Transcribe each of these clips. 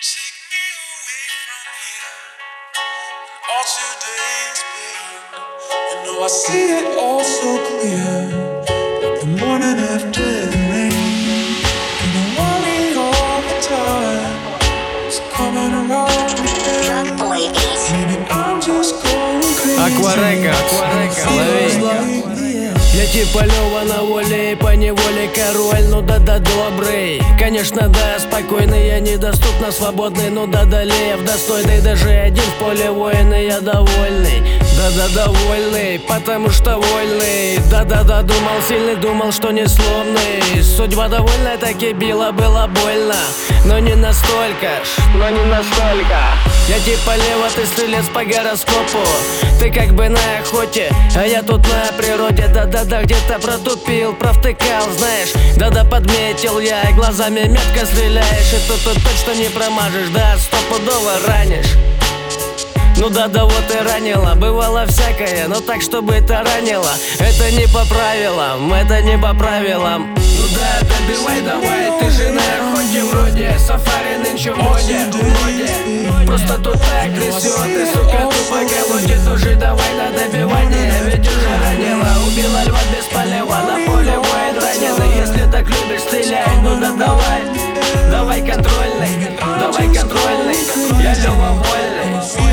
Take me away from here. All today's pain. You know I see it all so clear. Like the morning after the rain. And I worry all the time. It's coming around again. Maybe I'm just going crazy. Акварека, лови. Я типа Лёва на воле и поневоле король, ну да-да добрый. Конечно, да, спокойный, я недоступно свободный, ну да-да лев достойный, даже один в поле воин, и я довольный. Да-да довольный, потому что вольный. Да-да-да, думал сильный, думал, что не сломный. Судьба довольная, так и била, было больно. Но не настолько ж, но не настолько. Я типа Лева, ты стрелец по гороскопу. Ты как бы на охоте, а я тут на природе. Да-да-да, где-то протупил, провтыкал, знаешь. Да-да, подметил я, и глазами метко стреляешь. И тут точно не промажешь, да, стопудово ранишь. Ну да-да, вот и ранило, бывало всякое, но так, чтобы это ранило. Это не по правилам, это не по правилам. Ну да, добивай давай, ты же на охоте вроде. Сафари нынче в моде. Просто тут так трясет, и сука тупо колотит. Уже давай на добивание, ведь уже ранило. Убила льва без полева, на поле воин раненый. Если так любишь, стреляй, ну да давай. Давай контрольный, давай контрольный. Я Лёва вольный.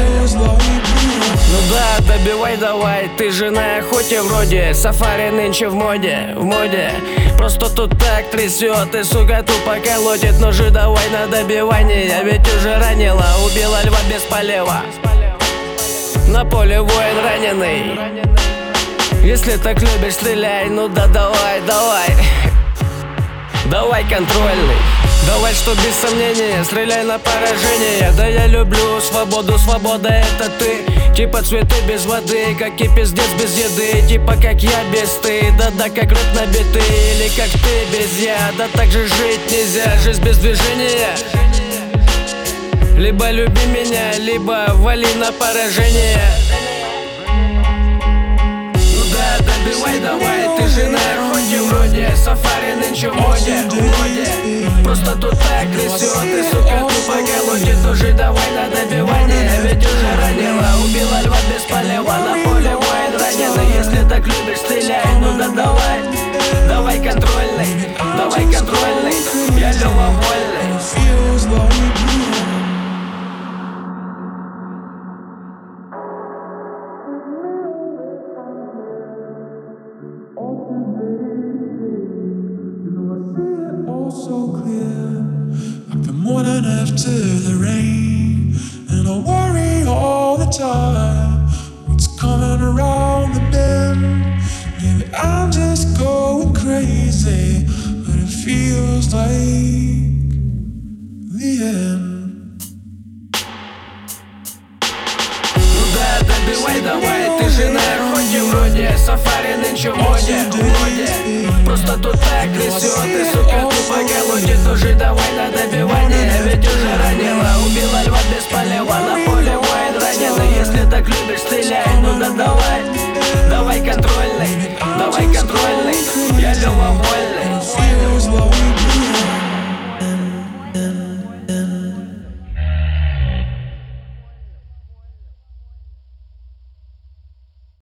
Ну да, добивай давай, ты же на охоте вроде. Сафари нынче в моде, в моде. Просто тут так трясет, и сука тупо колотит. Ну же давай на добивание, я ведь уже ранила. Убила льва без полева, на поле воин раненый. Если так любишь, стреляй, ну да давай, давай. Давай контрольный. Давай, что без сомнения, стреляй на поражение. Да я люблю свободу, свобода это ты. Типа цветы без воды, как и пиздец без еды. Типа как я без ты, да-да, как рыб набитый. Или как ты без я, да так же жить нельзя. Жизнь без движения. Либо люби меня, либо вали на поражение. Ну да, добивай давай, ты же на охоте вроде. Сафари нынче в моде. Просто тут так трясет, и сука тупо колотит. Уже давай на добивание, ведь уже ранила. Убила льва без полева, на поле воин раненый. Если так любишь, стреляй, ну да давай. Давай контрольный, давай контрольный. Я Лёва вольный. So clear, like the morning after the rain. And I worry all the time what's coming around the bend. Maybe I'm just going crazy, but it feels like the end. Ну да, добивай давай, ты же на охоте вроде. Сафари нынче в моде. Просто тут так трясет, и сука тупо колотит. Уже давай на добивание, ведь уже ранила. Убила льва без полева, на поле воин раненый. Если так любишь, стреляй, ну да давай.